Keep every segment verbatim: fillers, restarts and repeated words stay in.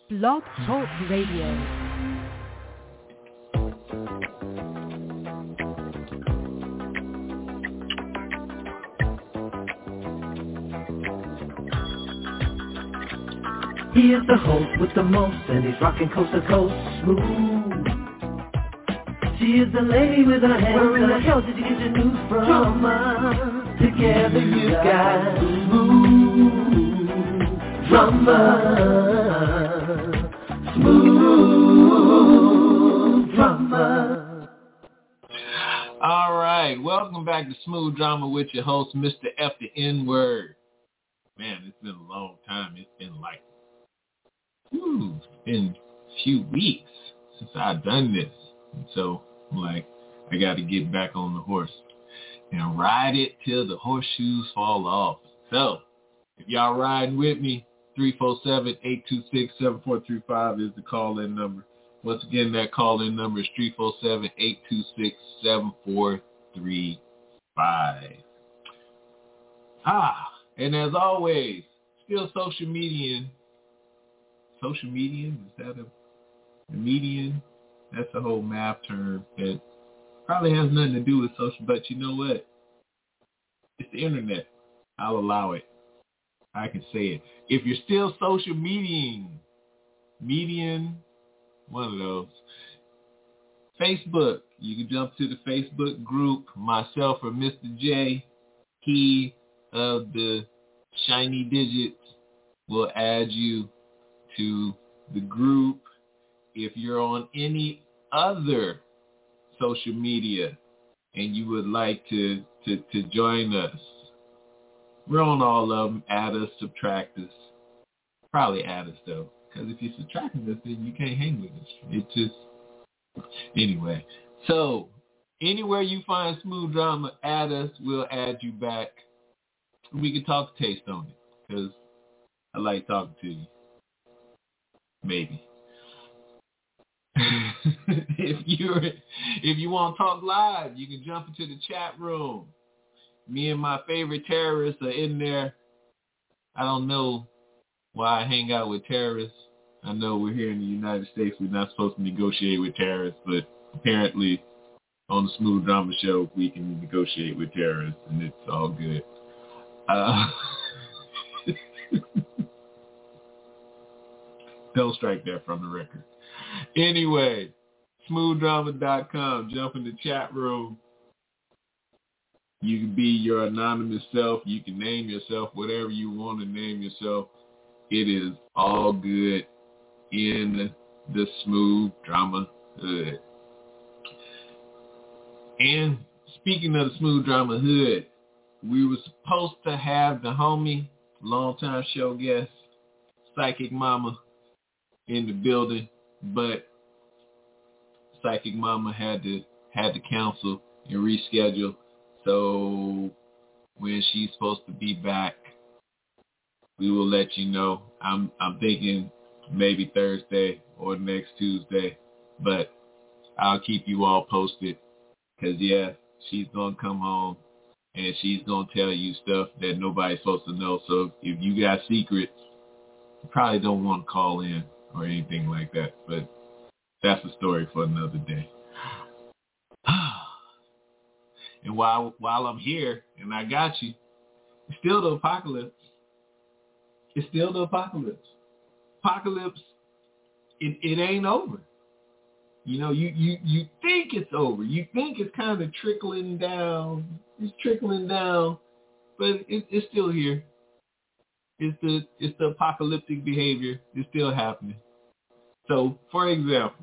Blog Talk Radio. He is the host with the most, and he's rocking coast to coast, smooth. She is the lady with her hands. Where in the hell did you get your news from? Drama. Together you got smooth drama. Smooth drama. All right, welcome back to Smooth Drama with your host, Mister F the N-Word. Man, it's been a long time. It's been like Ooh, it's been a few weeks since I've done this. And so I'm like, I got to get back on the horse and ride it till the horseshoes fall off. So if y'all riding with me, three four seven, eight two six, seven four three five is the call-in number. Once again, that call-in number is three four seven, eight two six, seven four three five. Ah, and as always, still social media. Social median, is that a, a median? That's a whole math term that probably has nothing to do with social, but you know what? It's the internet. I'll allow it. I can say it. If you're still social mediaing, median, one of those. Facebook, you can jump to the Facebook group, myself or Mister J, he of the shiny digits will add you to the group. If you're on any other social media and you would like to, to, to join us, we're on all of them. Add us, subtract us. Probably add us though, because if you're subtracting us, then you can't hang with us. It just, anyway. So anywhere you find Smooth Drama, add us. We'll add you back. We can talk taste on it, because I like talking to you. Maybe. if you're if you want to talk live, you can jump into the chat room. Me and my favorite terrorists are in there. I don't know why I hang out with terrorists. I know we're here in the United States. We're not supposed to negotiate with terrorists, but apparently on the Smooth Drama Show, we can negotiate with terrorists, and it's all good. Uh, Don't strike that from the record. Anyway, smooth drama dot com. Jump in the chat room. You can be your anonymous self. You can name yourself whatever you want to name yourself. It is all good in the Smooth Drama Hood. And speaking of the Smooth Drama Hood, we were supposed to have the homie, longtime show guest, Psychic Mama, in the building, but Psychic Mama had to had to cancel and reschedule. So when she's supposed to be back, we will let you know. I'm I'm thinking maybe Thursday or next Tuesday, but I'll keep you all posted, because yeah, she's gonna come home and she's gonna tell you stuff that nobody's supposed to know. So if you got secrets, you probably don't want to call in or anything like that, but that's a story for another day. And while while I'm here and I got you, it's still the apocalypse. It's still the apocalypse. Apocalypse, it, it ain't over. You know, you, you, you think it's over. You think it's kind of trickling down. It's trickling down, but it, it's still here. It's the it's the apocalyptic behavior. It's still happening. So, for example,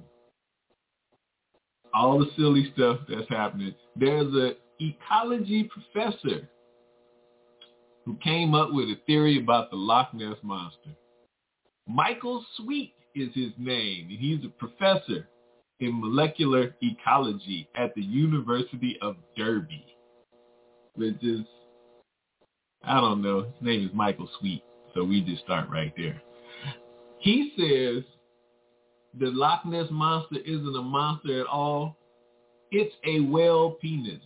all the silly stuff that's happening. There's an ecology professor who came up with a theory about the Loch Ness Monster. Michael Sweet is his name, and he's a professor in molecular ecology at the University of Derby, which is, I don't know, his name is Michael Sweet, so we just start right there. He says the Loch Ness Monster isn't a monster at all. It's a whale penis.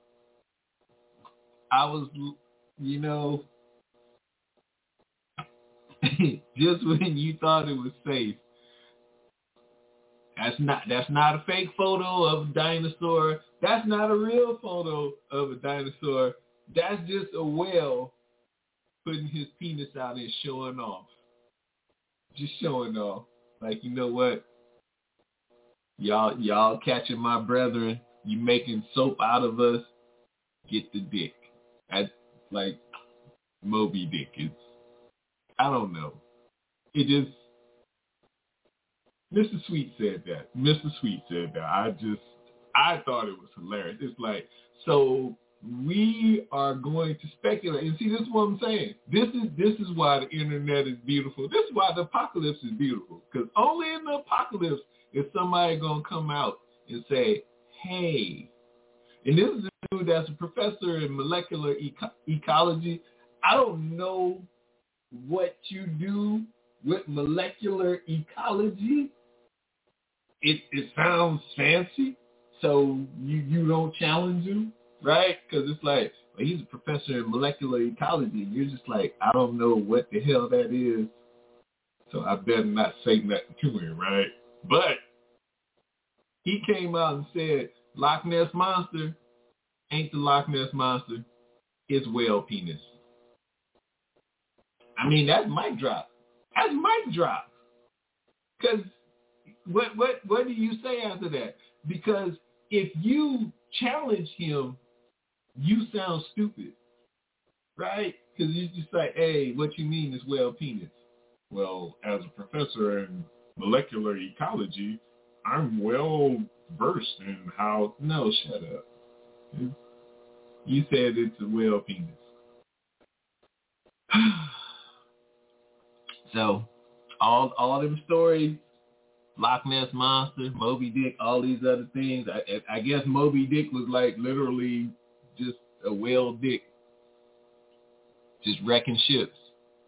I was, you know, just when you thought it was safe, That's not that's not a fake photo of a dinosaur. That's not a real photo of a dinosaur. That's just a whale putting his penis out and showing off. Just showing off. Like, you know what? Y'all y'all catching my brethren. You making soap out of us. Get the dick. That's like Moby Dick. It's, I don't know. It just, Mister Sweet said that. Mister Sweet said that. I just, I thought it was hilarious. It's like, so we are going to speculate. And see, this is what I'm saying. This is this is why the internet is beautiful. This is why the apocalypse is beautiful. Because only in the apocalypse is somebody going to come out and say, hey, and this is a dude that's a professor in molecular eco- ecology. I don't know what you do with molecular ecology. It it sounds fancy, so you, you don't challenge him, right? Because it's like, well, he's a professor in molecular ecology, and you're just like, I don't know what the hell that is, so I better not say nothing to him, right? But he came out and said, Loch Ness Monster ain't the Loch Ness Monster, it's whale penis. I mean, that's mic drop. That's mic drop. Because what what what do you say after that? Because if you challenge him, you sound stupid, right? Because you're just like, hey, what you mean is whale penis? Well, as a professor in molecular ecology, I'm well versed in how. No, shut up. You said it's a whale penis. So, all all them stories, Loch Ness Monster, Moby Dick, all these other things. I, I guess Moby Dick was like literally just a whale dick, just wrecking ships,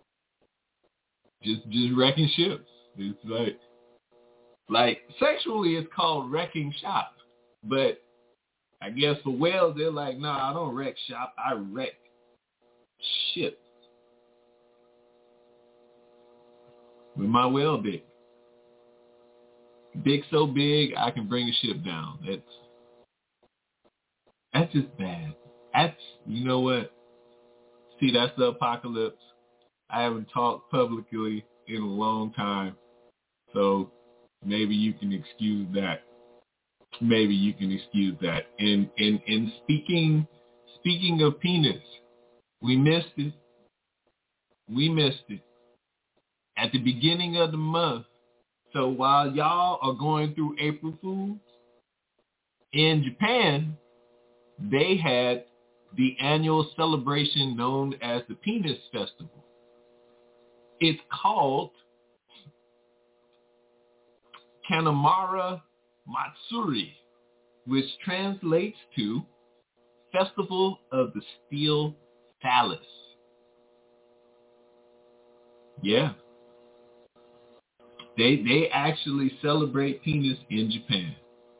just just wrecking ships. It's like like sexually, it's called wrecking shop, but I guess for whales, they're like, nah, I don't wreck shop, I wreck ships with my whale dick. Dick so big, I can bring a ship down. That's that's just bad. That's, you know what? See, that's the apocalypse. I haven't talked publicly in a long time, so maybe you can excuse that. Maybe you can excuse that. And and and speaking speaking of penis, we missed it. We missed it at the beginning of the month. So while y'all are going through April Fools, in Japan, they had the annual celebration known as the Penis Festival. It's called Kanamara Matsuri, which translates to Festival of the Steel Phallus. Yeah. They they actually celebrate penis in Japan.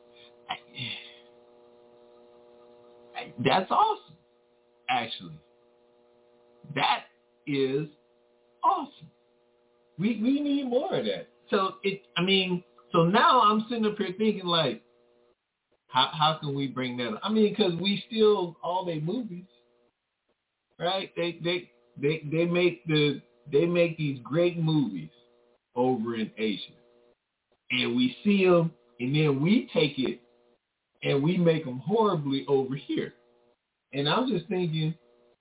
That's awesome, actually. That is awesome. We we need more of that. So it I mean, so now I'm sitting up here thinking like, how how can we bring that up? I mean, because we still all they movies, right? They they they they make the they make these great movies over in Asia, and we see them, and then we take it and we make them horribly over here. And I'm just thinking,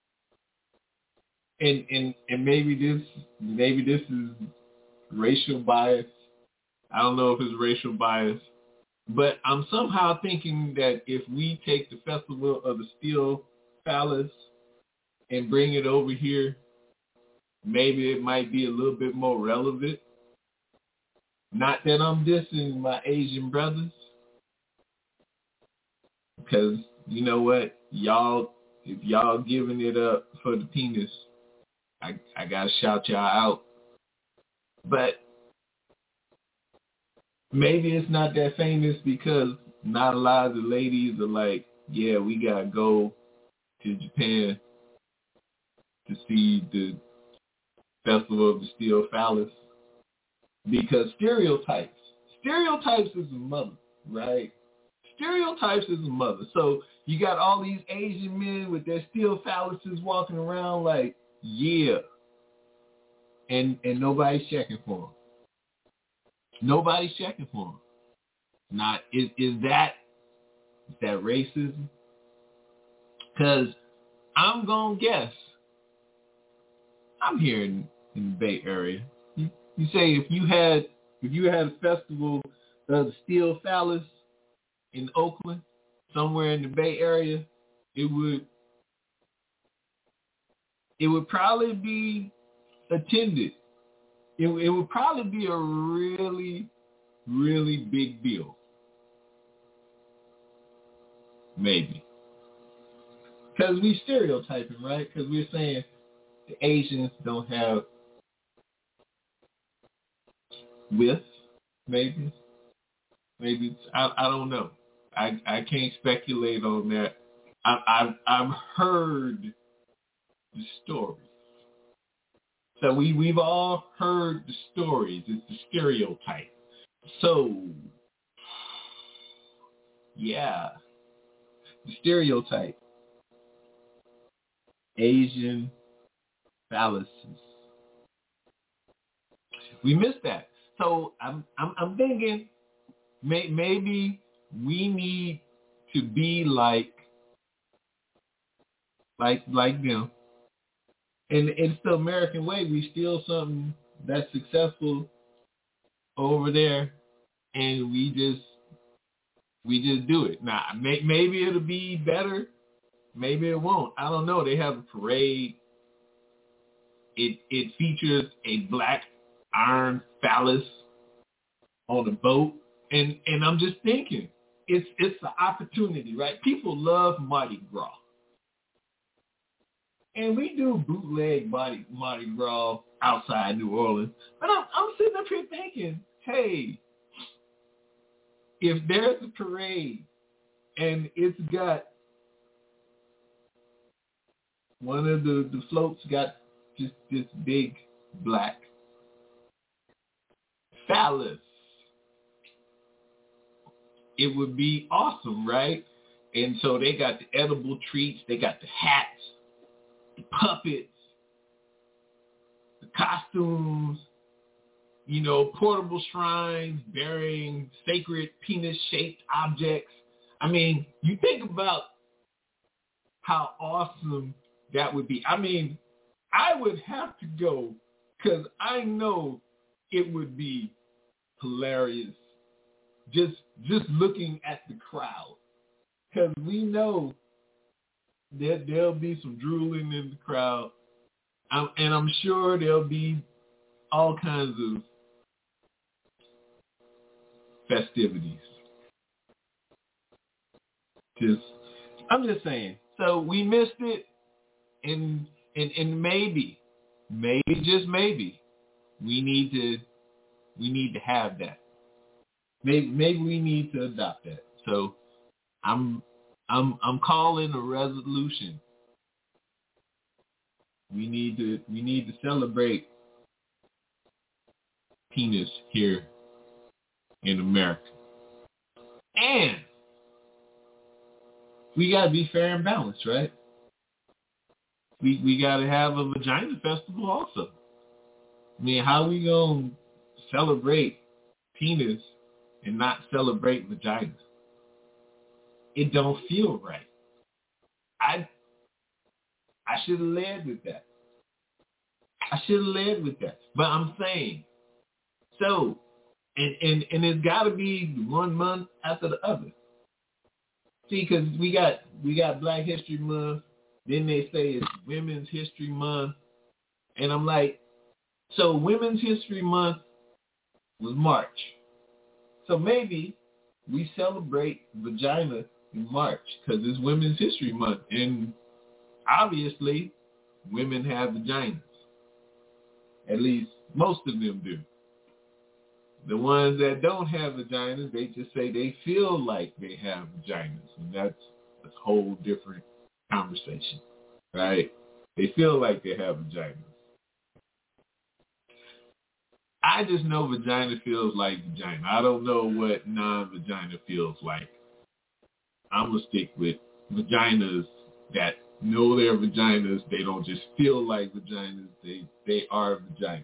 and and and maybe this maybe this is racial bias. I don't know if it's racial bias, but I'm somehow thinking that if we take the Festival of the Steel Phallus and bring it over here, maybe it might be a little bit more relevant. Not that I'm dissing my Asian brothers, because you know what, y'all, if y'all giving it up for the penis, I I gotta shout y'all out. But maybe it's not that famous because not a lot of the ladies are like, yeah, we gotta go to Japan to see the Festival of the Steel Phallus. Because stereotypes, stereotypes is a mother, right? Stereotypes is a mother. So you got all these Asian men with their steel phalluses walking around like, yeah. And and nobody's checking for them. Nobody's checking for them. Not is is that is that racism? Because I'm gonna guess. I'm here in, in the Bay Area. You, you say if you had if you had a festival of the steel phallus in Oakland, somewhere in the Bay Area, it would it would probably be attended. It, it would probably be a really, really big deal. Maybe. Because we stereotyping, right? Because we're saying the Asians don't have width, maybe. Maybe. It's, I, I don't know. I, I can't speculate on that. I, I've, I've heard the stories. So we, we've all heard the stories. It's the stereotype. So, yeah, the stereotype. Asian phalluses. We missed that. So I'm I'm, I'm thinking may, maybe we need to be like like like them. And it's the American way. We steal something that's successful over there, and we just we just do it. Now, may, maybe it'll be better. Maybe it won't. I don't know. They have a parade. It it features a black iron phallus on a boat, and and I'm just thinking, it's it's an opportunity, right? People love Mardi Gras. And we do bootleg Mardi, Mardi Gras outside New Orleans. But I'm, I'm sitting up here thinking, hey, if there's a parade and it's got one of the, the floats got just this big black phallus, it would be awesome, right? And so they got the edible treats, they got the hats, the puppets, the costumes, you know, portable shrines bearing sacred penis-shaped objects. I mean, you think about how awesome that would be. I mean, I would have to go because I know it would be hilarious just just looking at the crowd, because we know that there'll be some drooling in the crowd, I'm, and I'm sure there'll be all kinds of festivities. Just, I'm just saying. So we missed it, and and and maybe, maybe just maybe, we need to we need to have that. Maybe maybe we need to adopt that. So I'm I'm I'm calling a resolution. We need to we need to celebrate penis here in America. And we gotta be fair and balanced, right? We we gotta have a vagina festival also. I mean, how we gonna celebrate penis and not celebrate vaginas? It don't feel right. I I should have led with that. I should have led with that. But I'm saying, so, and, and, and it's got to be one month after the other. See, because we got, we got Black History Month, then they say it's Women's History Month, and I'm like, so Women's History Month was March. So maybe we celebrate vagina in March because it's Women's History Month, and obviously women have vaginas. At least most of them do. The ones that don't have vaginas, they just say they feel like they have vaginas, and that's a whole different conversation, right? They feel like they have vaginas. I just know vagina feels like vagina. I don't know what non-vagina feels like. I'm going to stick with vaginas that know they're vaginas. They don't just feel like vaginas. They they are vaginas.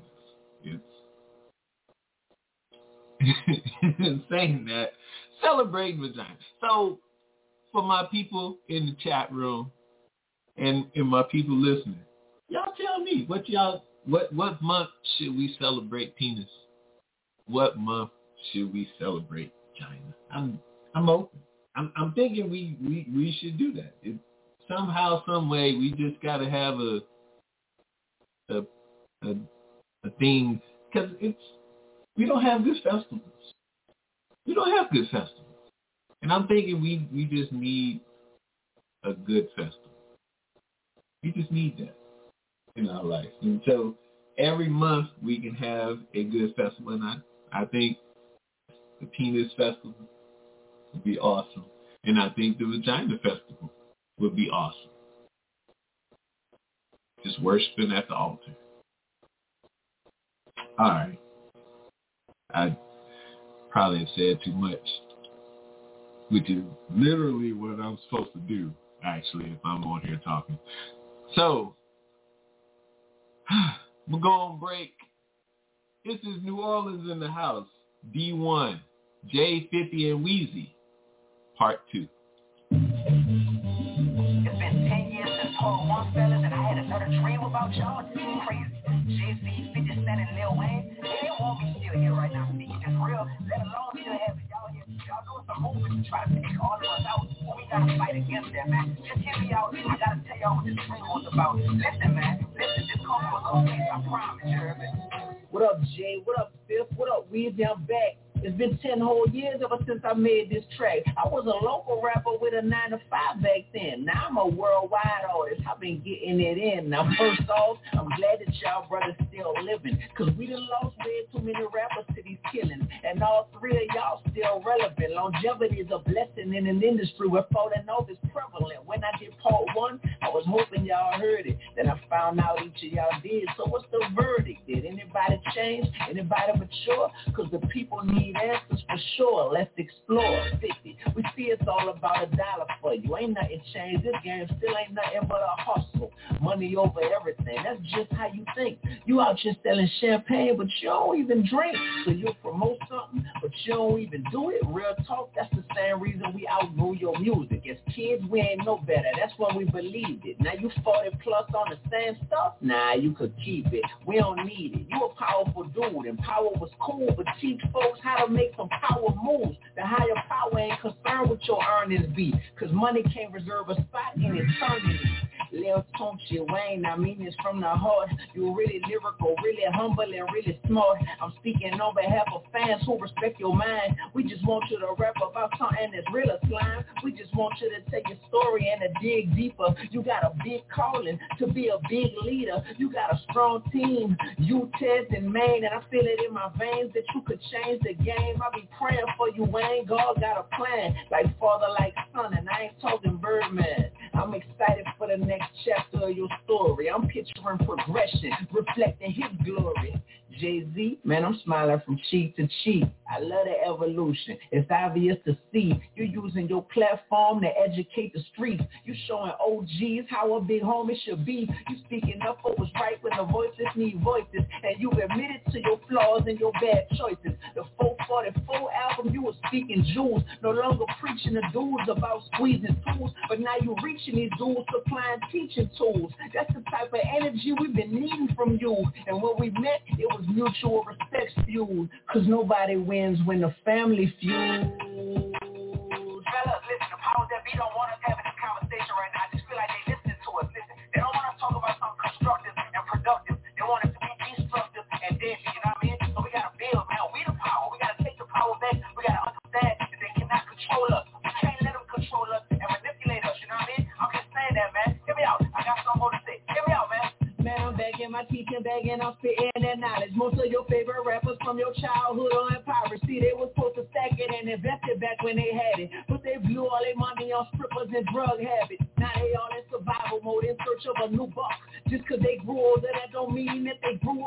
It's saying that, celebrating vagina. So for my people in the chat room and, and my people listening, y'all tell me what y'all what what month should we celebrate penis? What month should we celebrate vagina? I'm I'm open. I'm I'm thinking we, we, we should do that. It, somehow, some way, we just gotta have a a a, a thing, because it's we don't have good festivals. We don't have good festivals. And I'm thinking we, we just need a good festival. We just need that in our life. And so every month we can have a good festival. And I, I think the Penis Festival would be awesome. And I think the Vagina Festival would be awesome. Just worshiping at the altar. All right. I probably have said too much, which is literally what I'm supposed to do, actually, if I'm on here talking. So, we'll go on break. This is New Orleans in the house, D one, J fifty and Weezy, part two. It's been ten years since Part one, fellas, and I had another dream about y'all. This is crazy. Jay-Z, fifty Cent, and Lil Wayne, they didn't want me still here right now speaking this real, let alone still have it. Y'all here, y'all doing some movement to try to take all of us out. Well, we gotta fight against that, man. Just hear me out. I gotta tell y'all what this dream was about. Listen, man. Listen, this comes from a cool place, I promise you. What up, Jay? What up, Fifth? What up, Weezy? I'm back. It's been ten whole years ever since I made this track. I was a local rapper with a nine to five back then. Now I'm a worldwide artist. I've been getting it in. Now first off, I'm glad that y'all brothers still living, cause we done lost way too many rappers to these killings, and all three of y'all still relevant. Longevity is a blessing in an industry where falling off is prevalent. When I did part one, I was hoping y'all heard it. Then I found out each of y'all did. So what's the verdict? Did anybody change? Anybody mature? Cause the people need answers for sure. Let's explore. fifty. We see it's all about a dollar for you. Ain't nothing changed. This game still ain't nothing but a hustle. Money over everything. That's just how you think. You out here selling champagne, but you don't even drink. So you promote something, but you don't even do it. Real talk, that's the same reason we outgrew your music. As kids, we ain't no better. That's when we believed it. Now you forty plus on the same stuff? Nah, you could keep it. We don't need it. You a powerful dude, and power was cool, but teach folks how to make some power moves. The higher power ain't concerned with your earnings be, cause money can't reserve a spot in eternity. Lil Tunchi Wayne, I mean it's from the heart. You really lyrical, really humble, and really smart. I'm speaking on behalf of fans who respect your mind. We just want you to rap about something that's real as slime. We just want you to take your story and to dig deeper. You got a big calling to be a big leader. You got a strong team, you, Ted, and Maine, and I feel it in my veins that you could change the game. I be praying for you, Wayne. God got a plan, like father, like son, and I ain't talking Birdman. I'm excited for the next chapter of your story. I'm picturing progression, reflecting his glory. Jay-Z, man, I'm smiling from cheek to cheek. I love the evolution. It's obvious to see you using your platform to educate the streets. You showing O Gs how a big homie should be. You speaking up for what's right when the voices need voices, and you admitted to your flaws and your bad choices. The four forty-four album, you were speaking jewels, no longer preaching the dudes about squeezing tools, but now you reaching these dudes supplying teaching tools. That's the type of energy we've been needing from you, and when we met, it was mutual respect fueled, cause nobody wins when the family feud. Fellas, listen, the powers that be don't want us having this conversation right now. I just feel like they listening to us. Listen, they don't want us to talk about something constructive and productive. They want us to be destructive and deadly, you know what I mean? So we gotta build, man. We the power. We gotta take the power back. We gotta understand that they cannot control us. We can't let them control us and manipulate us, you know what I mean? I'm just saying that, man. Hear me out. I got something more to say. Hear me out, man. Man, I'm back in my teaching bag and I'm spitting that knowledge. Most of your favorite rappers from your childhood on piracy, they was supposed to stack it and invest it back when they had it, but they blew all their money on strippers and drug habits. Now they all in survival mode in search of a new buck. Just cause they grew older, that don't mean that they grew up.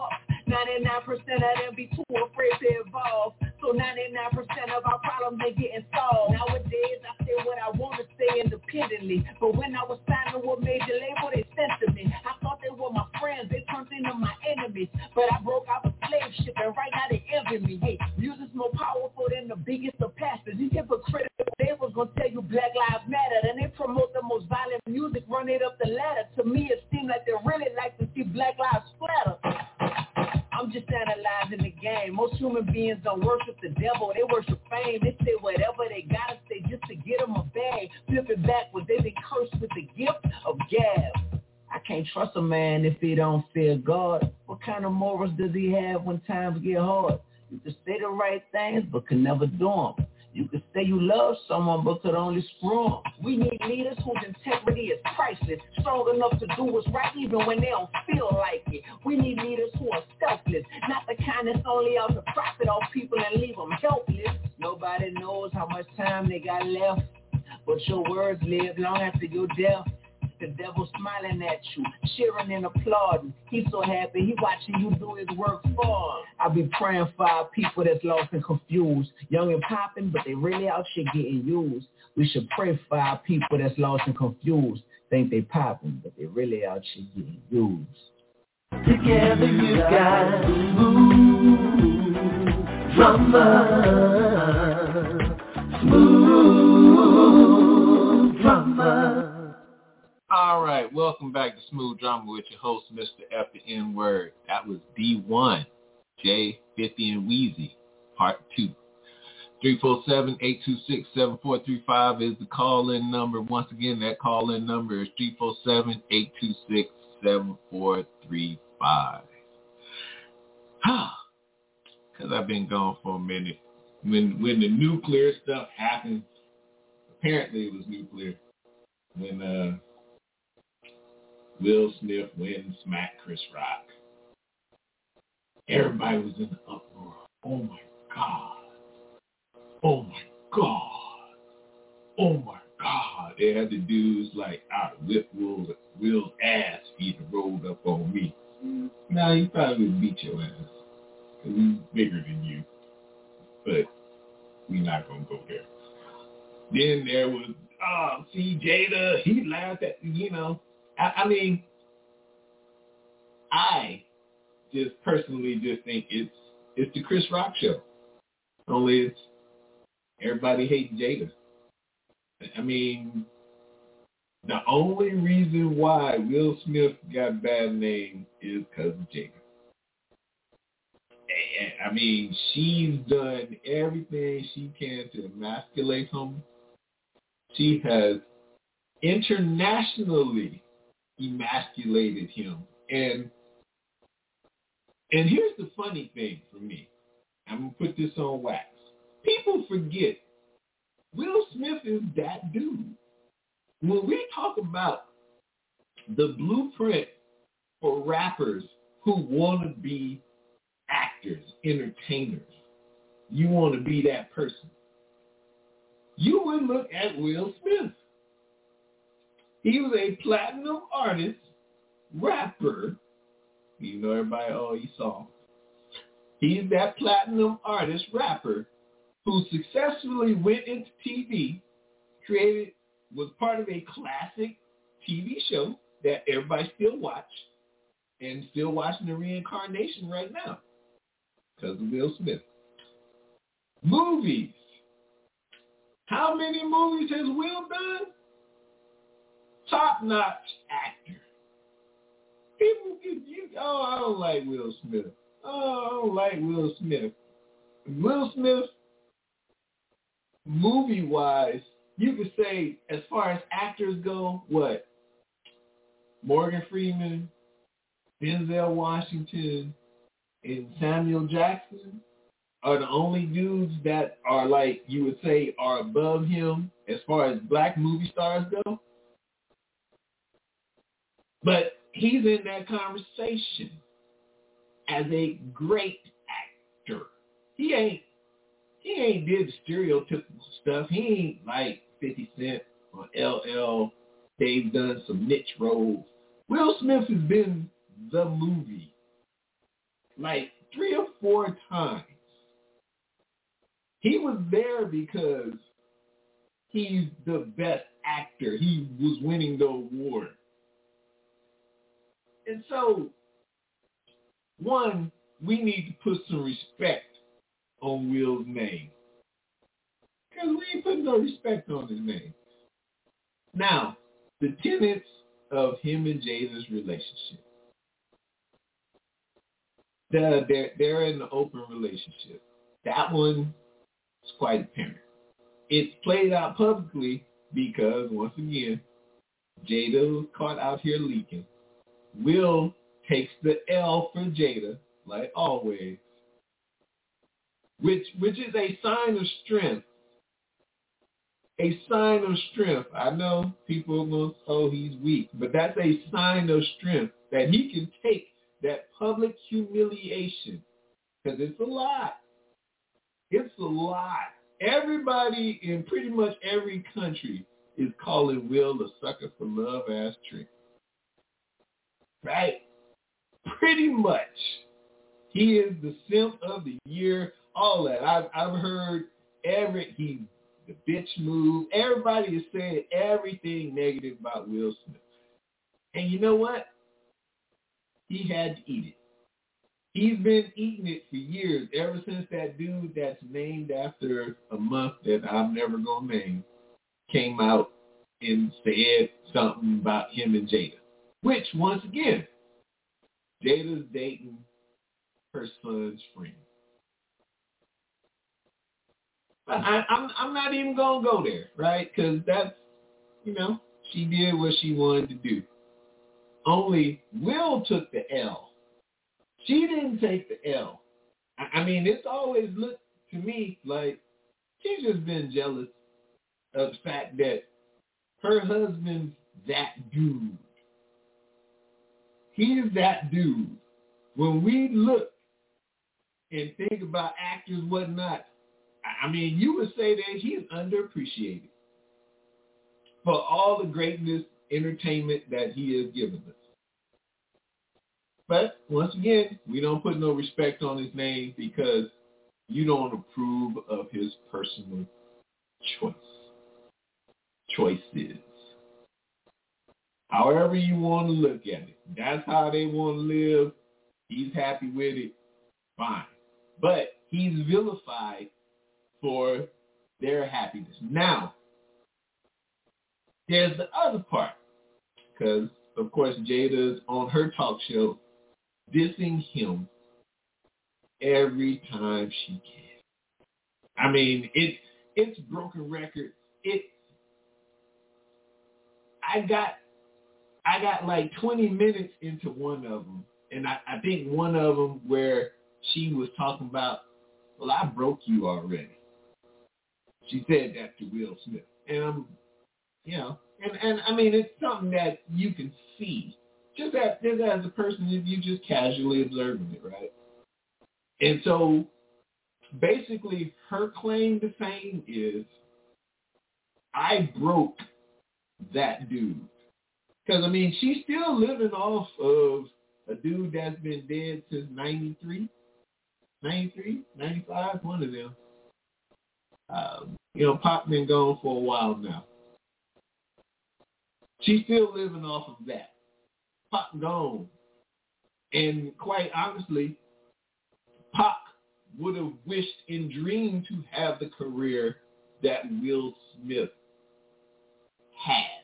ninety-nine percent of them be too afraid to evolve. So ninety-nine percent of our problems ain't getting solved. Nowadays, I say what I want to say independently. But when I was signing with major label, they censored me. I thought they were my friends. They turned into my enemies. But I broke out of slave ship, and right now they envy me. Hey, music's more powerful than the biggest of pastors. These hypocritical labels gonna tell you Black Lives Matter. Then they promote the most violent music, run it up the ladder. To me, it seems like they really like to see Black lives splatter. I'm just analyzing the game. Most human beings don't worship the devil. They worship fame. They say whatever they gotta say just to get them a bag. Flip it backwards. They've been cursed with the gift of gab. I can't trust a man if he don't fear God. What kind of morals does he have when times get hard? You can say the right things, but can never do them. You can say you love someone, but could only screw them. We need leaders whose integrity is priceless, strong enough to do what's right even when they don't feel like it. We need leaders who are selfless, not the kind that's only out to profit off people and leave them helpless. Nobody knows how much time they got left, but your words live long after your death. The devil smiling at you, cheering and applauding. He's so happy, he watching you do his work for him. I be praying for our people that's lost and confused, young and popping, but they really out here getting used. We should pray for our people that's lost and confused, think they popping, but they really out here getting used. Together you got smooth drama, smooth drama. All right, welcome back to Smooth Drama with your host, Mister F the N-Word. That was D one, J fifty and Weezy, part two. three four seven, eight two six, seven four three five is the call-in number. Once again, that call-in number is three four seven, eight two six, seven four three five. Because I've been gone for a minute. When, when the nuclear stuff happened, apparently it was nuclear, when... uh. Will Smith went and smacked Chris Rock. Everybody was in the uproar. Oh my God. Oh my God. Oh my God. They had the dudes like out of whip Will, Will's ass he rolled up on me. Nah, he probably would beat your ass. Because he's bigger than you. But we're not going to go there. Then there was, oh, see, Jada, he laughed at, you know. I, I mean, I just personally just think it's it's the Chris Rock show. Only it's everybody hates Jada. I mean, the only reason why Will Smith got a bad name is because of Jada. And, I mean, she's done everything she can to emasculate him. She has internationally emasculated him. And and here's the funny thing for me. I'm going to put this on wax. People forget Will Smith is that dude. When we talk about the blueprint for rappers who want to be actors, entertainers, you want to be that person, you would look at Will Smith. He was a platinum artist, rapper. You know everybody, oh, he saw. He's that platinum artist, rapper, who successfully went into T V, created, was part of a classic T V show that everybody still watch, and still watching the reincarnation right now because of Will Smith. Movies. How many movies has Will done? Top-notch actor. People get you, oh, I don't like Will Smith. Oh, I don't like Will Smith. Will Smith, movie-wise, you could say, as far as actors go, what? Morgan Freeman, Denzel Washington, and Samuel Jackson are the only dudes that are like, you would say, are above him as far as black movie stars go. But he's in that conversation as a great actor. He ain't he ain't did the stereotypical stuff. He ain't like fifty Cent or L L. They've done some niche roles. Will Smith has been the movie. like three or four times. He was there because he's the best actor. He was winning the award. And so, one, we need to put some respect on Will's name. Because we ain't putting no respect on his name. Now, the tenets of him and Jada's relationship. The, they're, they're in an open relationship. That one is quite apparent. It's played out publicly because, once again, Jada was caught out here leaking. Will takes the L for Jada, like always, which which is a sign of strength. A sign of strength. I know people are going to say, oh, he's weak, but that's a sign of strength that he can take that public humiliation, because it's a lot. It's a lot. Everybody in pretty much every country is calling Will a sucker for love ass trick. Right? Pretty much. He is the simp of the year, all that. I've, I've heard every, he, the bitch move. Everybody is saying everything negative about Will Smith. And you know what? He had to eat it. He's been eating it for years, ever since that dude that's named after a month that I'm never going to name came out and said something about him and Jada. Which, once again, Jada's dating her son's friend. But I, I'm, I'm not even going to go there, right? Because that's, you know, she did what she wanted to do. Only Will took the L. She didn't take the L. I, I mean, it's always looked to me like she's just been jealous of the fact that her husband's that dude. He is that dude. When we look and think about actors, whatnot, I mean, you would say that he's underappreciated for all the greatness, entertainment that he has given us. But once again, we don't put no respect on his name because you don't approve of his personal choice. Choices. However you want to look at it. That's how they want to live. He's happy with it. Fine. But he's vilified for their happiness. Now, there's the other part. Because, of course, Jada's on her talk show dissing him every time she can. I mean, it it's broken record. It I got I got like twenty minutes into one of them, and I, I think one of them where she was talking about, well, I broke you already. She said that to Will Smith, and I'm, you know, and and I mean, it's something that you can see. Just as, just as a person, if you just casually observing it, right? And so, basically, her claim to fame is, I broke that dude. Because, I mean, she's still living off of a dude that's been dead since ninety-three, ninety-three, ninety-five, one of them. Um, you know, Pop been gone for a while now. She's still living off of that. Pop gone. And quite honestly, Pop would have wished and dreamed to have the career that Will Smith has.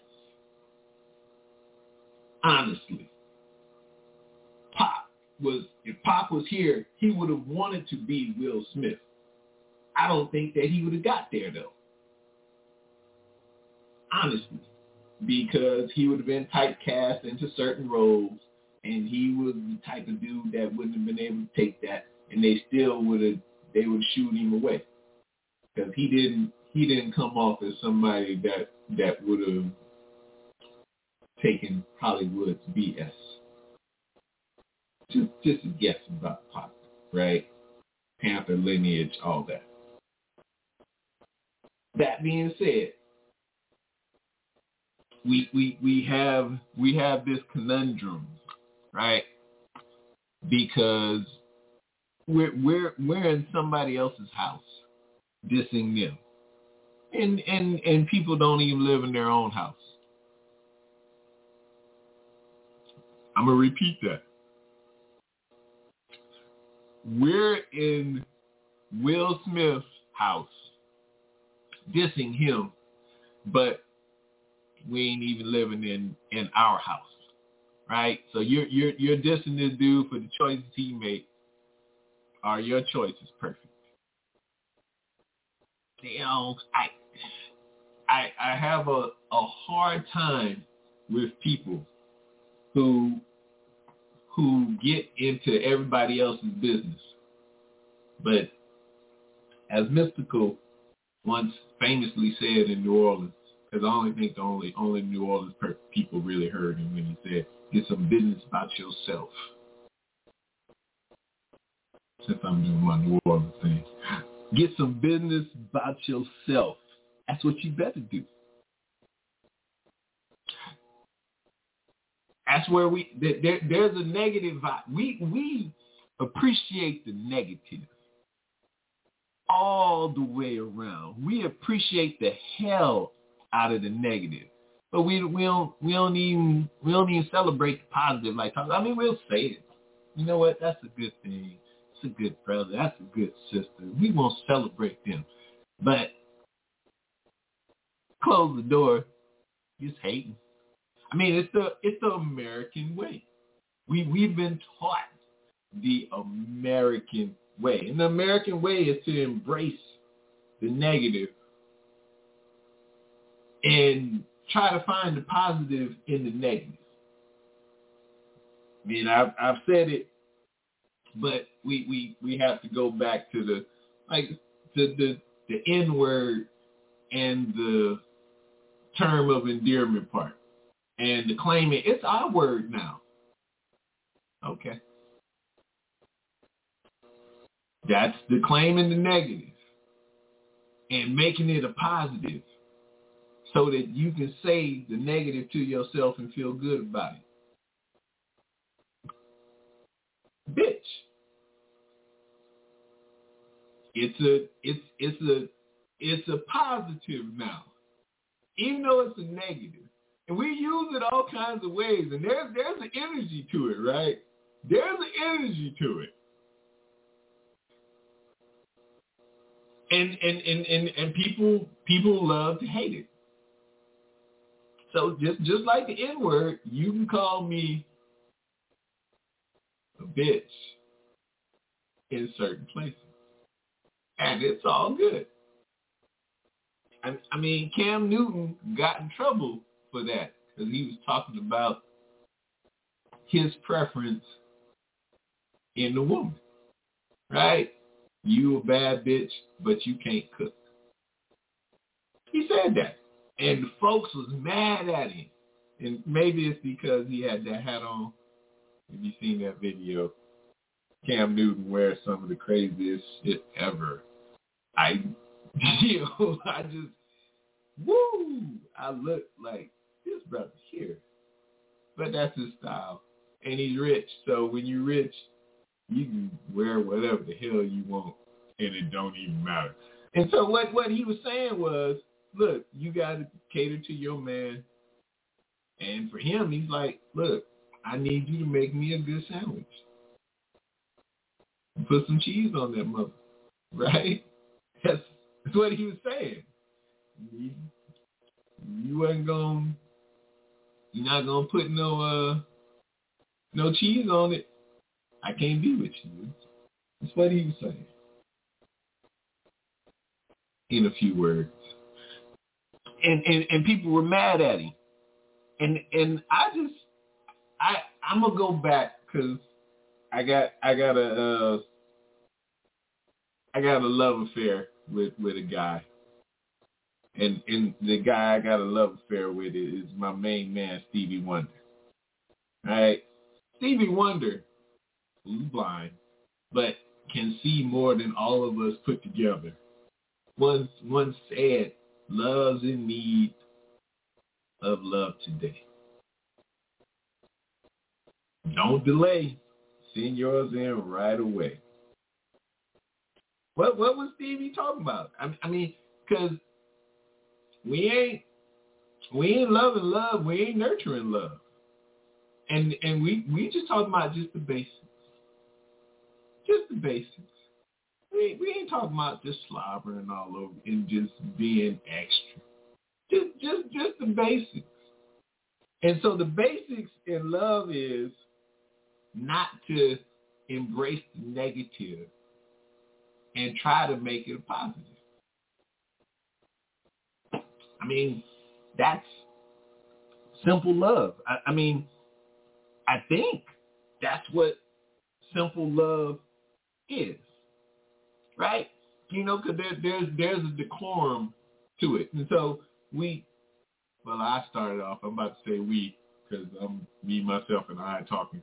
Honestly. Pop was, if Pop was here, he would have wanted to be Will Smith. I don't think that he would have got there, though. Honestly. Because he would have been typecast into certain roles, and he was the type of dude that wouldn't have been able to take that, and they still would have, they would shoot him away. Because he didn't, he didn't come off as somebody that, that would have taken Hollywood's B S. Just, just a guess about Pop, right? Panther lineage, all that. That being said, we we we have we have this conundrum, right? Because we're we're we're in somebody else's house, dissing them, and and and people don't even live in their own house. I'm gonna repeat that. We're in Will Smith's house, dissing him, but we ain't even living in, in our house, right? So you're you're you're dissing this dude for the choices he made. Are your choices perfect? You know, I I I have a, a hard time with people who who get into everybody else's business. But as Mystical once famously said in New Orleans, because I only think the only only New Orleans per- people really heard him when he said, "Get some business about yourself." Since I'm doing my New Orleans thing, get some business about yourself. That's what you better do. That's where we there, there's a negative vibe. We we appreciate the negative all the way around. We appreciate the hell out of the negative, but we we don't we don't even we don't even celebrate the positive. Like I mean, we'll say it. You know what? That's a good thing. It's a good brother. That's a good sister. We won't celebrate them, but close the door. Just hating. I mean, it's the it's the American way. We we've been taught the American way, and the American way is to embrace the negative and try to find the positive in the negative. I mean, I've I've said it, but we we, we have to go back to the like the the the N word and the term of endearment part. And the claiming, it's our word now. Okay. That's the claiming the negative and making it a positive so that you can say the negative to yourself and feel good about it. Bitch. It's a it's it's a it's a positive now. Even though it's a negative. And we use it all kinds of ways, and there's there's an energy to it, right? There's an energy to it, and and and and, and people people love to hate it. So just just like the N word, you can call me a bitch in certain places, and it's all good. I, I mean, Cam Newton got in trouble for that because he was talking about his preference in the woman, right? You a bad bitch, but you can't cook. He said that, and the folks was mad at him, and maybe it's because he had that hat on. Have you seen that video? Cam Newton wears some of the craziest shit ever. I, you know, I just, woo! I look like this brother here, but that's his style, and he's rich. So when you're rich, you can wear whatever the hell you want, and it don't even matter. And so what what he was saying was, look, you got to cater to your man, and for him, he's like, look, I need you to make me a good sandwich. Put some cheese on that mother, right? That's, that's what he was saying. You, you wasn't going, you're not going to put no uh, no cheese on it. I can't be with you. That's what he was saying. In a few words. And, and and people were mad at him. And and I just, I, I'm going to go back because I got I got a uh, I got a love affair with, with a guy, and and the guy I got a love affair with is my main man Stevie Wonder. All right, Stevie Wonder, who's blind but can see more than all of us put together, once once said, "Love's in need of love today. Don't delay. Send yours in right away." What what was Stevie talking about? I, I mean, because we ain't we ain't loving love, we ain't nurturing love, and and we we just talking about just the basics, just the basics. We we ain't talking about just slobbering all over and just being extra. Just just just the basics. And so the basics in love is not to embrace the negative and try to make it a positive. I mean, that's simple love. I, I mean, I think that's what simple love is, right? You know, because there, there's there's a decorum to it, and so we. Well, I started off. I'm about to say we because I'm me, myself, and I talking.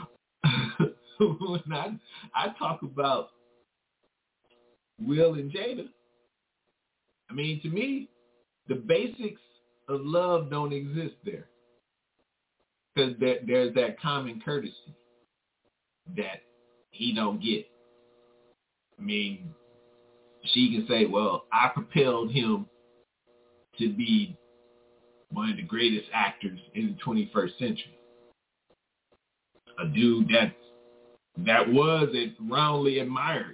When I I talk about Will and Jada, I mean, to me, the basics of love don't exist there because there, there's that common courtesy that he don't get. I mean, she can say, well, I propelled him to be one of the greatest actors in the twenty-first century. A dude that that was roundly admired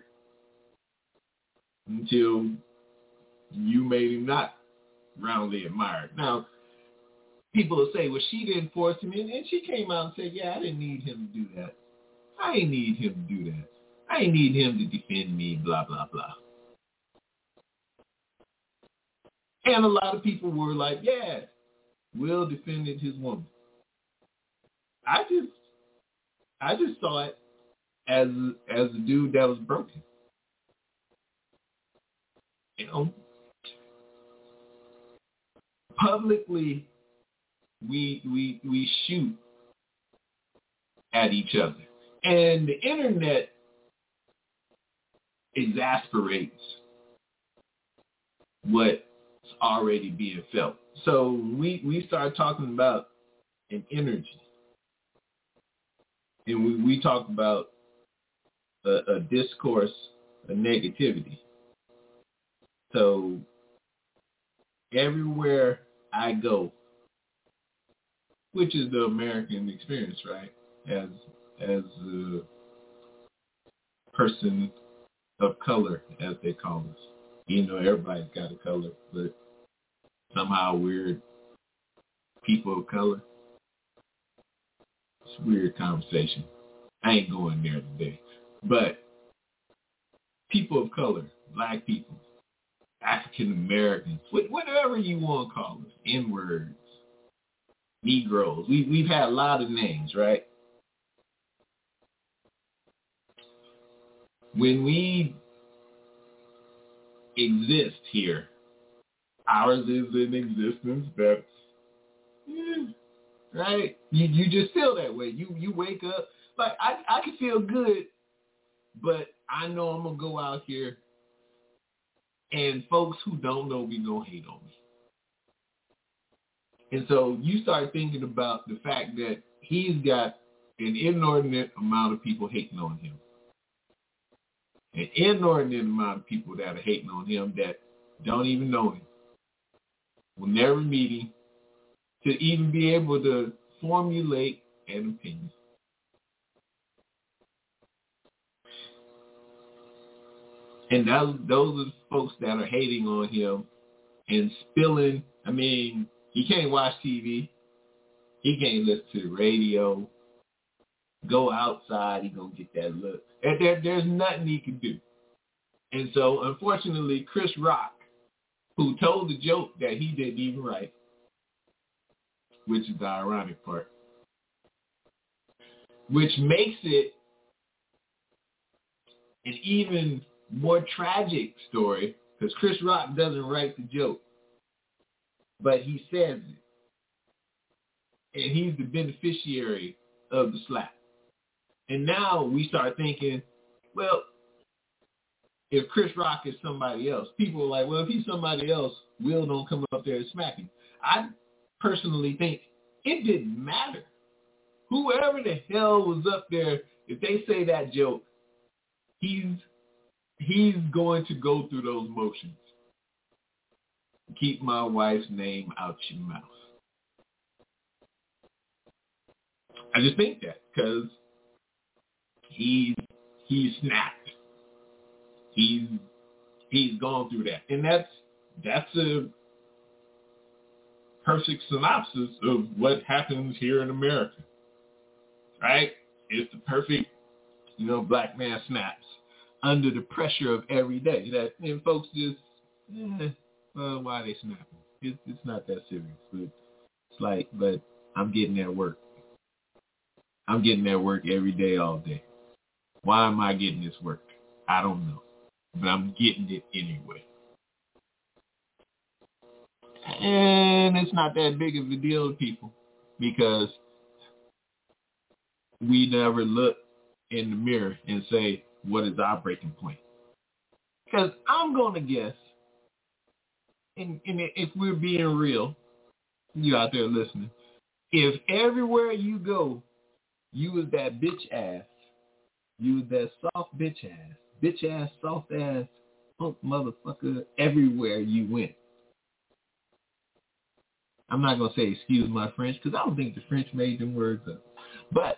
until you made him not roundly admired. Now, people will say, well, she didn't force him in, and she came out and said, yeah, I didn't need him to do that. I didn't need him to do that. I didn't need him to defend me, blah, blah, blah. And a lot of people were like, yeah, Will defended his woman. I just, I just saw it as as a dude that was broken. You know, publicly, we we we shoot at each other, and the internet exasperates what's already being felt. So we we start talking about an energy, and we we talk about a, a discourse of negativity. So everywhere I go, which is the American experience, right? As as a person of color, as they call us. You know, everybody's got a color, but somehow we're people of color. It's a weird conversation. I ain't going there today. But people of color, black people, African Americans, whatever you want to call us, N-words, Negroes. We, we've had a lot of names, right? When we exist here, ours is an existence that's, yeah, right? You you just feel that way. You you wake up, like, I, I can feel good, but I know I'm going to go out here and folks who don't know me gonna hate on me. And so you start thinking about the fact that he's got an inordinate amount of people hating on him. An inordinate amount of people that are hating on him that don't even know him, will never meet him, to even be able to formulate an opinion. And those, those are the folks that are hating on him and spilling. I mean, he can't watch T V. He can't listen to the radio. Go outside, he gonna get that look. And there, there's nothing he can do. And so, unfortunately, Chris Rock, who told the joke that he didn't even write, which is the ironic part, which makes it an even more tragic story, because Chris Rock doesn't write the joke, but he says it. And he's the beneficiary of the slap. And now we start thinking, well, if Chris Rock is somebody else, people are like, well, if he's somebody else, Will don't come up there and smack him. I personally think it didn't matter. Whoever the hell was up there, if they say that joke, he's he's going to go through those motions. Keep my wife's name out your mouth. I just think that because he's he's snapped. He's he's gone through that, and that's that's a perfect synopsis of what happens here in America, right? It's the perfect, you know, black man snaps under the pressure of every day. That and folks just, eh, well, why are they snapping? It's, it's not that serious, but it's like, but I'm getting that work. I'm getting that work every day, all day. Why am I getting this work? I don't know, but I'm getting it anyway. And it's not that big of a deal to people because we never look in the mirror and say, what is our breaking point? Because I'm going to guess, and, and if we're being real, you out there listening, if everywhere you go, you was that bitch ass, you was that soft bitch ass, bitch ass, soft ass, punk motherfucker everywhere you went. I'm not going to say excuse my French because I don't think the French made them words up. But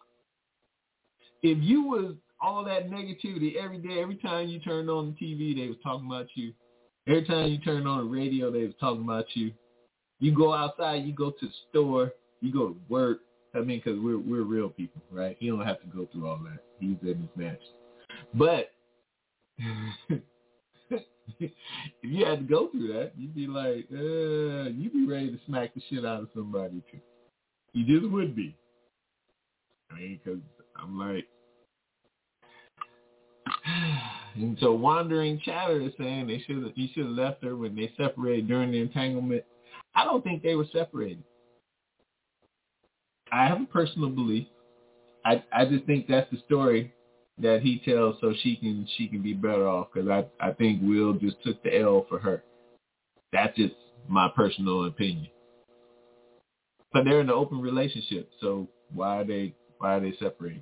if you was all that negativity every day, every time you turned on the T V, they was talking about you. Every time you turned on the radio, they was talking about you. You go outside, you go to the store, you go to work. I mean, because we're, we're real people, right? You don't have to go through all that. He's in his match. But if you had to go through that, you'd be like, uh, you'd be ready to smack the shit out of somebody too. You just would be. I mean, because I'm like, and so Wandering Chatter is saying they should he should have left her when they separated during the entanglement. I don't think they were separated. I have a personal belief. I I just think that's the story that he tells so she can she can be better off because I, I think Will just took the L for her. That's just my personal opinion. But they're in an open relationship, so why are they why are they separated?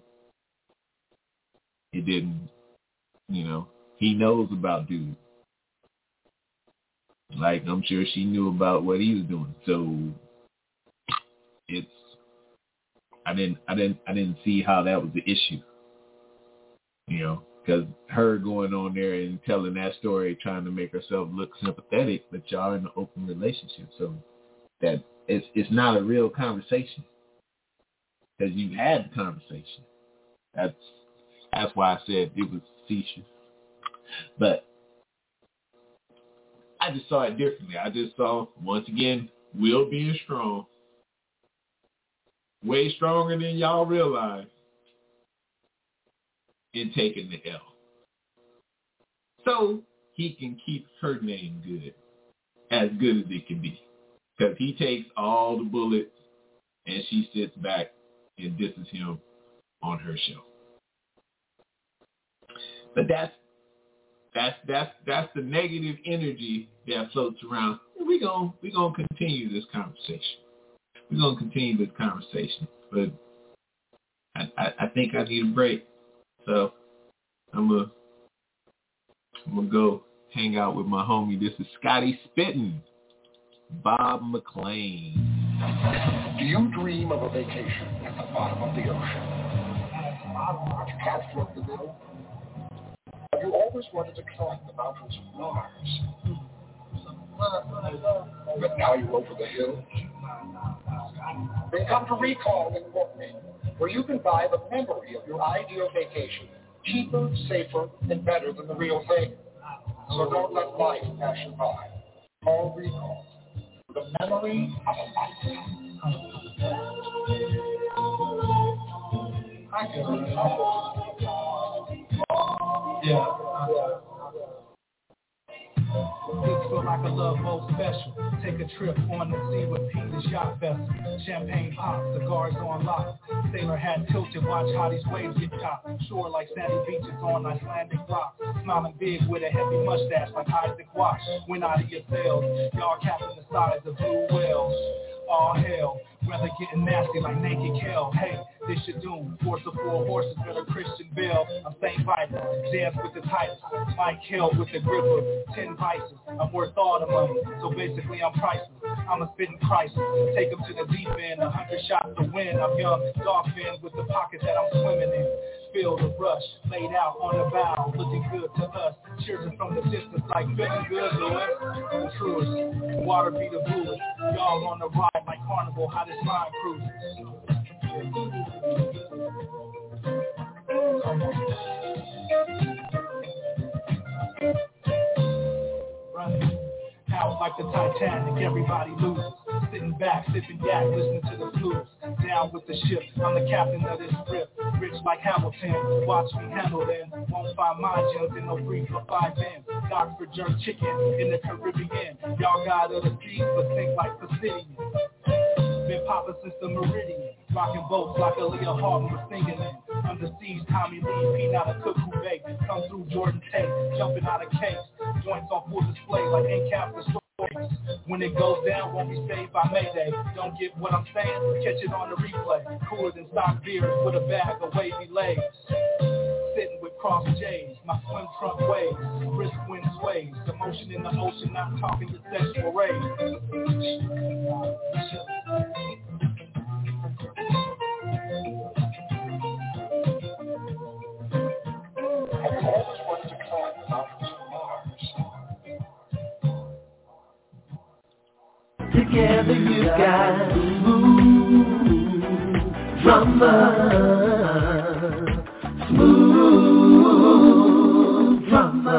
It didn't, you know, he knows about dude. Like I'm sure she knew about what he was doing. So it's I didn't I didn't I didn't see how that was the issue. You know, because her going on there and telling that story, trying to make herself look sympathetic, but y'all in an open relationship, so that it's it's not a real conversation because you had the conversation. That's that's why I said it was facetious. But I just saw it differently. I just saw once again Will being strong, way stronger than y'all realize. In taking the L. So he can keep her name good, as good as it can be. Because he takes all the bullets and she sits back and disses him on her show. But that's that's that's that's the negative energy that floats around. We're gonna we're gonna continue this conversation. We're gonna continue this conversation. But I, I, I think I need a break. So I'm gonna I'm gonna go hang out with my homie. This is Scotty Spittin', Bob McLean. Do you dream of a vacation at the bottom of the ocean? But you can't float the middle. Have you always wanted to climb the mountains of Mars? But now you're over the hill. Then come to Recall in Brooklyn, where you can buy the memory of your ideal vacation, cheaper, safer, and better than the real thing. So don't let life pass you by. Call Recall, the memory of a lifetime. I can remember. Yeah. This feel like a love boat special. Take a trip on the sea with Peter's yacht vessel. Champagne pop, cigars on lock. Sailor hat tilted, watch how these waves get topped. Shore like sandy beaches on Icelandic rocks. Smiling big with a heavy mustache like Isaac Watts. Went out of your sails, y'all capping the size of blue whales. all hell. Rather getting nasty like naked Kel. Hey, this your doom. Force of four horses, better Christian Bale. I'm Saint Viper, dance with the Titans. Mike Hill with the gripper, ten vices. I'm worth all the money, so basically I'm priceless. I'm a spitting crisis. Take them to the deep end, a hundred shots to win. I'm young, dog fin with the pocket that I'm swimming in. Feel the rush, laid out on the bow, looking good to us. Cheering from the distance like feeling good, Lewis. The truest, water be the bluest. Y'all on the ride like Carnival, hottest line cruise. Running out like the Titanic, everybody loses. Sitting back, sipping yak, listening to the flutes. Down with the ship, I'm the captain of this ship. Rich like Hamilton, watch me handle them. Won't find my gems in no brief for five M's. Doc for jerk chicken in the Caribbean. Y'all got other seas, but think like Pacific. Been poppin' since the Meridian. Rockin' boats like Aaliyah Harden was singing in. Under siege, Tommy Lee, peanut a cook who baked. Come through Jordan Tate, jumping out of cakes. Joints on full display like end cap the stories. When it goes down, won't be saved by Mayday. Don't get what I'm saying? Catch it on the replay. Cooler than stock beers with a bag of wavy legs. Sitting with cross J's, my swim trunk waves. Brisk wind sways, the motion in the ocean, not talking to sexual rays. Together you got smooth drama, smooth drama.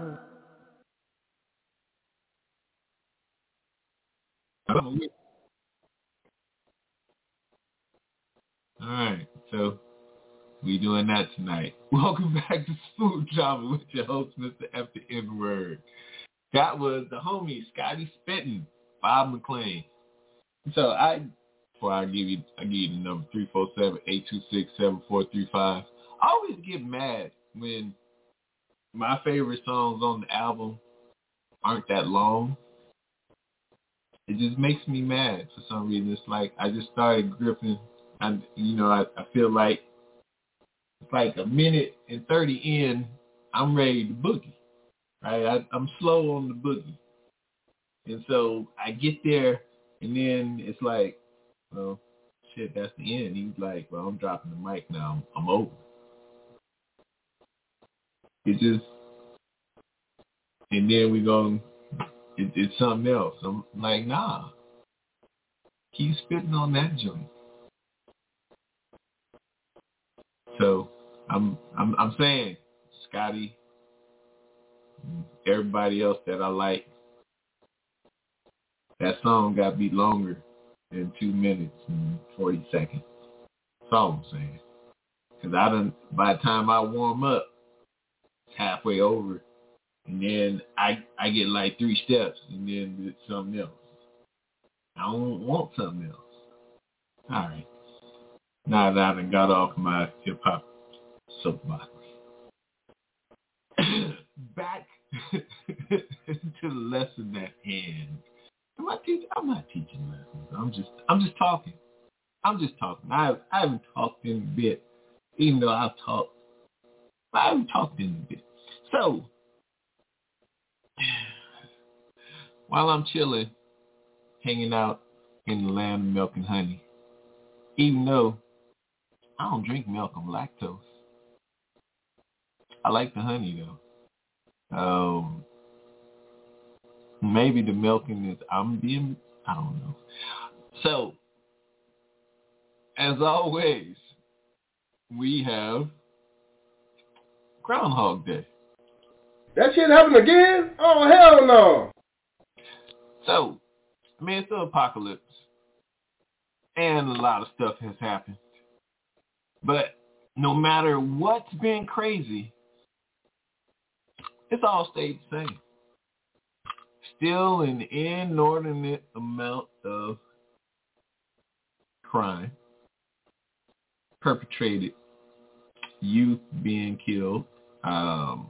All right, so we doing that tonight. Welcome back to Smooth Drama with your host, Mister F the N-Word. That was the homie Scotty Spittin'. Bob McLean. So I, before I give you, I give you the number three four seven, eight two six, seven four three five. I always get mad when my favorite songs on the album aren't that long. It just makes me mad for some reason. It's like I just started gripping, and you know, I, I feel like it's like a minute and thirty in, I'm ready to boogie. Right? I, I'm slow on the boogie. And so I get there, and then it's like, well, shit, that's the end. He's like, well, I'm dropping the mic now. I'm, I'm over. It just, and then we go, it, it's something else. I'm like, nah, keep spitting on that joint. So I'm, I'm, I'm saying, Scotty, everybody else that I like, that song got to be longer than two minutes and forty seconds. That's all I'm saying. Because I done, by the time I warm up, it's halfway over. And then I I get like three steps and then it's something else. I don't want something else. All right. Now that I done got off my hip-hop soapbox. Back to the lesson at hand. Am I teaching? I'm not teaching lessons. I'm just, I'm just talking. I'm just talking. I, I haven't talked in a bit, even though I've talked. I haven't talked in a bit. So, while I'm chilling, hanging out in the land of milk and honey, even though I don't drink milk, I'm lactose. I like the honey though. Um. Maybe the milking is, I'm being, I don't know. So, as always, we have Groundhog Day. That shit happened again? Oh, hell no. So, I mean, it's the apocalypse. And a lot of stuff has happened. But no matter what's been crazy, it's all stayed the same. Still an inordinate amount of crime perpetrated, youth being killed, um,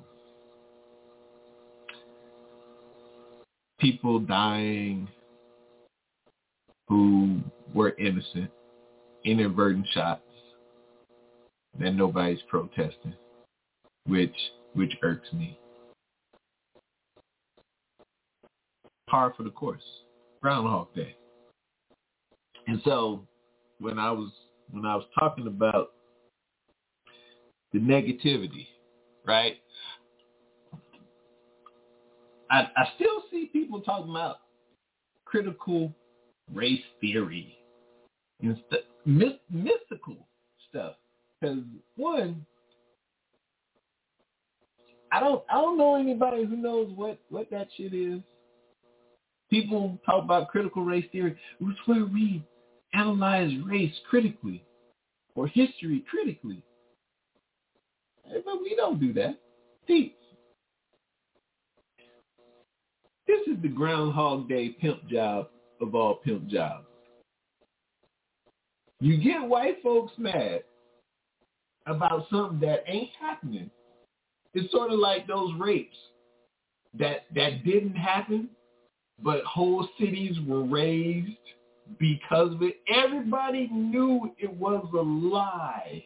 people dying who were innocent, inadvertent shots that nobody's protesting, which which irks me. Par for the course. Groundhog Day. And so when I was when I was talking about the negativity, right? I I still see people talking about critical race theory and st- myth- mystical stuff. Because one, I don't I don't know anybody who knows what, what that shit is. People talk about critical race theory, which is where we analyze race critically or history critically. But we don't do that. See, this is the Groundhog Day pimp job of all pimp jobs. You get white folks mad about something that ain't happening. It's sort of like those rapes that that didn't happen, but whole cities were raised because of it. Everybody knew it was a lie.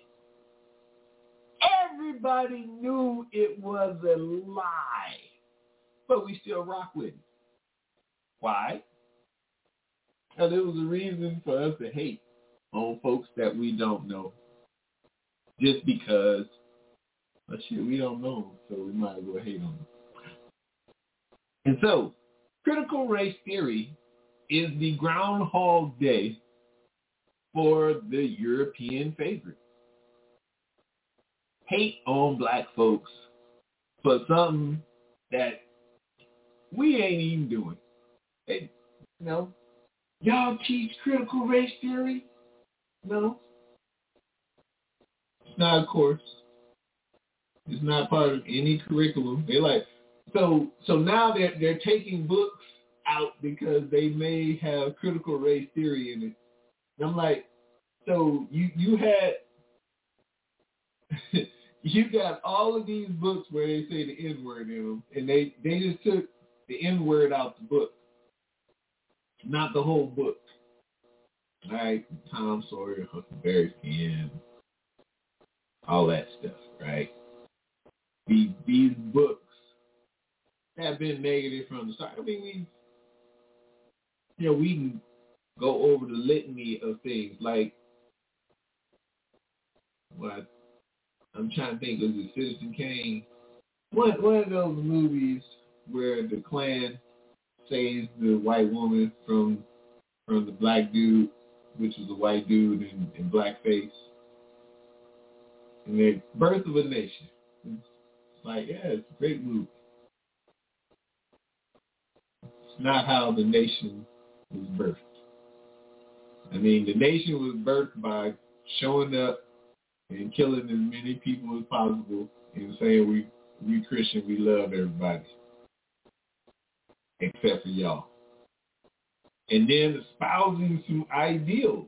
Everybody knew it was a lie, but we still rock with it. Why? Because there was a reason for us to hate on folks that we don't know. Just because, but shit, we don't know them, so we might as well hate on them. And so, critical race theory is the Groundhog Day for the European favorite. Hate on black folks for something that we ain't even doing. They, you know, y'all teach critical race theory? No. It's not a course. It's not part of any curriculum. They're like, so so now they're they're taking books out because they may have critical race theory in it. And I'm like, so you you had you got all of these books where they say the N-word in them, and they, they just took the N-word out the book, not the whole book. All right, Tom Sawyer, Huckleberry Finn, all that stuff, right? These these books have been negative from the start. I mean, we, you know, we can go over the litany of things like what I'm trying to think. Was it Citizen Kane? One one of those movies where the Klan saves the white woman from from the black dude, which is a white dude in, in blackface. And the Birth of a Nation. It's like, yeah, it's a great movie. It's not how the nation was birthed. I mean, the nation was birthed by showing up and killing as many people as possible and saying we we Christian, we love everybody. Except for y'all. And then espousing some ideals.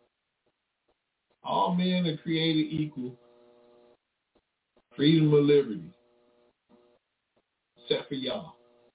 All men are created equal. Freedom of liberty. Except for y'all.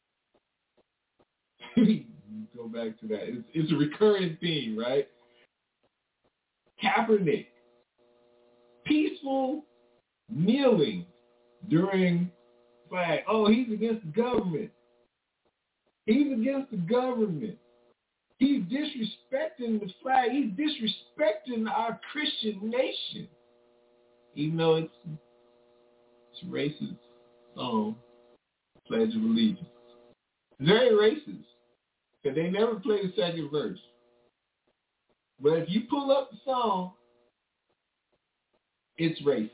Go back to that. It's, it's a recurring theme, right? Kaepernick. Peaceful kneeling during flag. Oh, he's against the government. He's against the government. He's disrespecting the flag. He's disrespecting our Christian nation. Even though it's, it's a racist song, Pledge of Allegiance. It's very racist. Because they never play the second verse. But if you pull up the song, it's racist.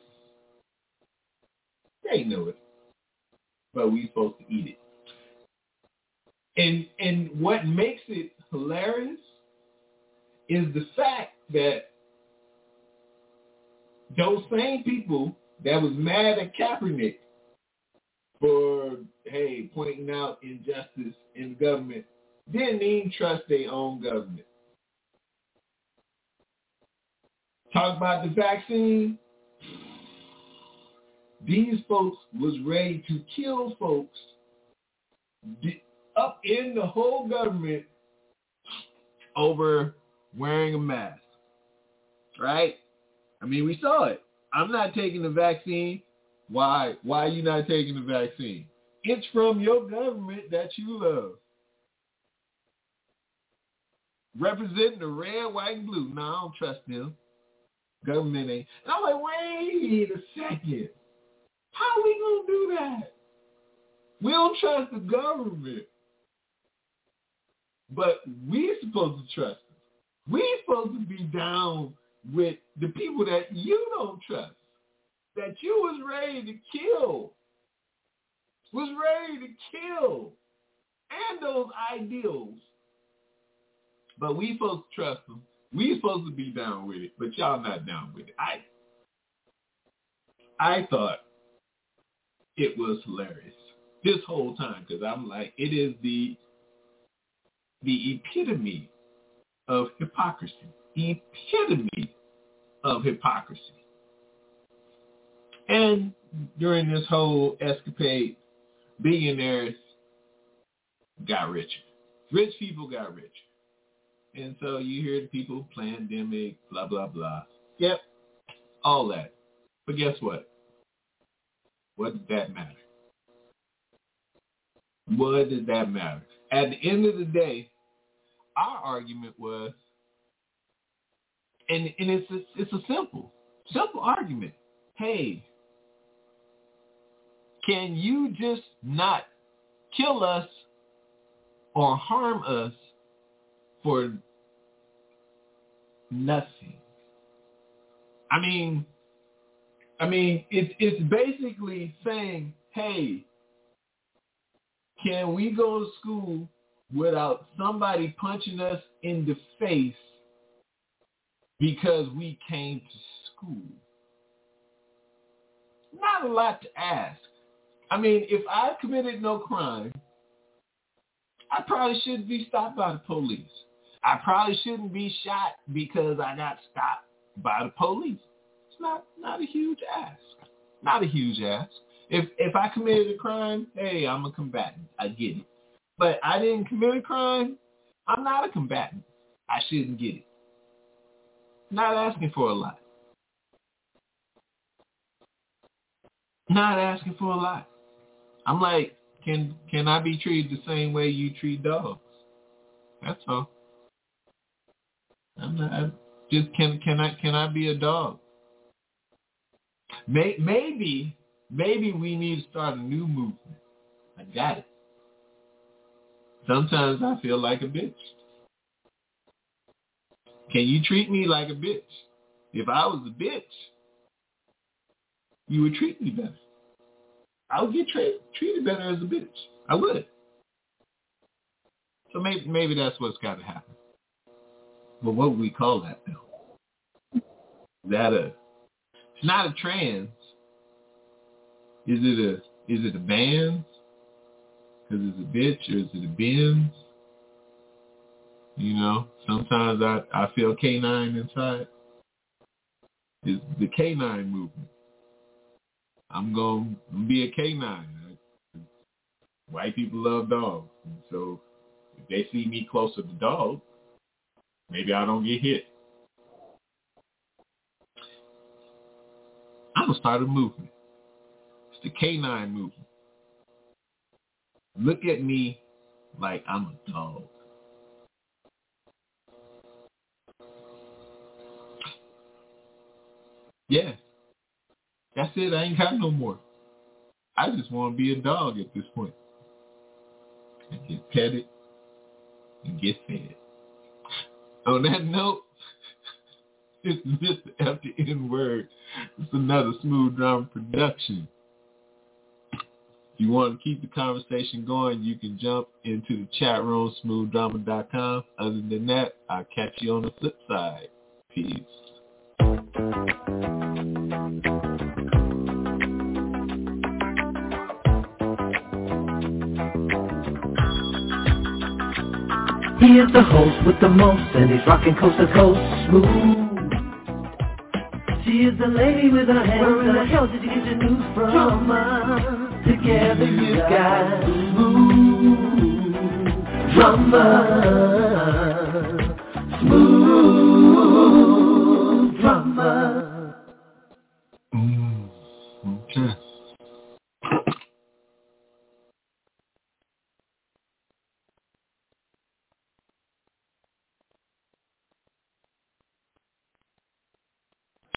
They know it. But we supposed to eat it. And and what makes it hilarious is the fact that those same people that was mad at Kaepernick for, hey, pointing out injustice in the government didn't even trust their own government. Talk about the vaccine. These folks was ready to kill folks up in the whole government over wearing a mask, right? I mean, we saw it. I'm not taking the vaccine. Why? Why are you not taking the vaccine? It's from your government that you love. Representing the red, white, and blue. No, I don't trust them. Government ain't. And I'm like, wait a second. How are we going to do that? We don't trust the government. But we're supposed to trust them. We're supposed to be down with the people that you don't trust, that you was ready to kill, was ready to kill, and those ideals. But we supposed to trust them. We supposed to be down with it, but y'all not down with it. I, I thought it was hilarious this whole time because I'm like, it is the the epitome of hypocrisy. The epitome of hypocrisy. And during this whole escapade, billionaires got richer. Rich people got richer. And so you hear the people, pandemic, blah, blah, blah. Yep, all that. But guess what? What does that matter? What does that matter? At the end of the day, our argument was, and, and it's a, it's a simple, simple argument. Hey, can you just not kill us or harm us for nothing? I mean, I mean, it's it's basically saying, hey, can we go to school without somebody punching us in the face because we came to school? Not a lot to ask. I mean, if I committed no crime, I probably shouldn't be stopped by the police. I probably shouldn't be shot because I got stopped by the police. It's not, not a huge ask. Not a huge ask. If if I committed a crime, hey, I'm a combatant. I get it. But I didn't commit a crime. I'm not a combatant. I shouldn't get it. Not asking for a lot. Not asking for a lot. I'm like, can can I be treated the same way you treat dogs? That's all. I'm not. I just can can I can I be a dog? May, maybe maybe we need to start a new movement. I got it. Sometimes I feel like a bitch. Can you treat me like a bitch? If I was a bitch, you would treat me better. I would get tra- treated better as a bitch. I would. So maybe maybe that's what's got to happen. But what would we call that though? Is that a? It's not a trans. Is it a? Is it a band? Because it's a bitch, or is it a Benz? You know, sometimes I, I feel canine inside. It's the canine movement. I'm going to be a canine. White people love dogs. And so if they see me closer to dogs, maybe I don't get hit. I'm going to start a movement. It's the canine movement. Look at me like I'm a dog. Yeah. That's it. I ain't got no more. I just want to be a dog at this point. And get petted and get fed. On that note, it's Mister F the N-word. It's another Smooth Drama production. If you want to keep the conversation going, you can jump into the chat room, smooth drama dot com. Other than that, I'll catch you on the flip side. Peace. He is the host with the most, and he's rocking coast to coast, smooth. She is the lady with her hands. Where in the hell did you get your news from? Drama. Together you got smooth drama.